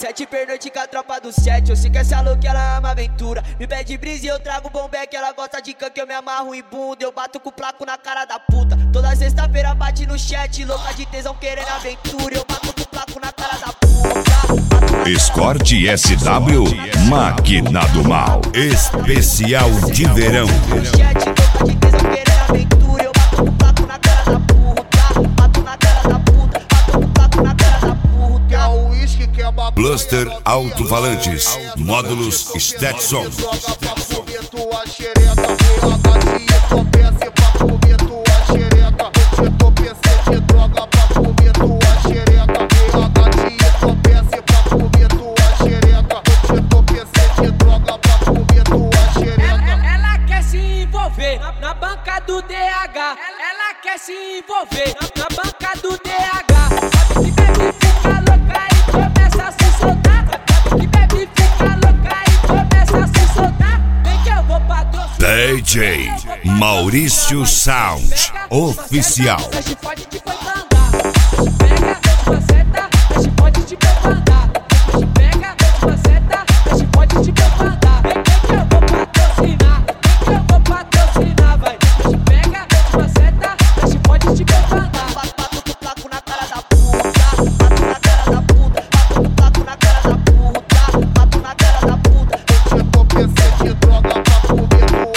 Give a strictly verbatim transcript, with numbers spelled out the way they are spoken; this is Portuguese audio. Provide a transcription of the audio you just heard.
Sete pernoite com a tropa do sete. Eu sei que essa louca ela ama aventura. Me pede brisa e eu trago bombeck. Ela gosta de canque, eu me amarro em bunda. Eu bato com o placo na cara da puta. Toda sexta-feira bate no chat. Louca de tesão querendo aventura. Eu bato com o placo na cara da puta. Escort S W, Máquina do Mal, especial de verão. No chat, louca de tesão querendo aventura. Eu bato com o placo na cara da puta. Bato na cara da puta. Bato com o placo na cara da puta. Cluster Alto-Falantes, módulos Stetson. Ela quer se envolver na banca do D H. Ela quer se envolver na banca do D H. Sabe que bebe fica louca e começa a se soltar. Sabe que bebe fica louca e começa a se soltar. Vem que eu vou patrocinar. D J Maurício Sound Oficial. Hoje pode te mandar. Hoje pega, hoje maceta. Hoje pode te mandar. Hoje pega, hoje maceta. Hoje pode te mandar. Vem que eu vou patrocinar. Vem que eu vou patrocinar, vai. Hoje pega, hoje maceta. Hoje pode te mandar. Bato com o placo na cara da puta. Bato na cara da puta. Bato com o placo na cara da puta. Bato na cara da puta. Eu tô pensando de droga pra comer.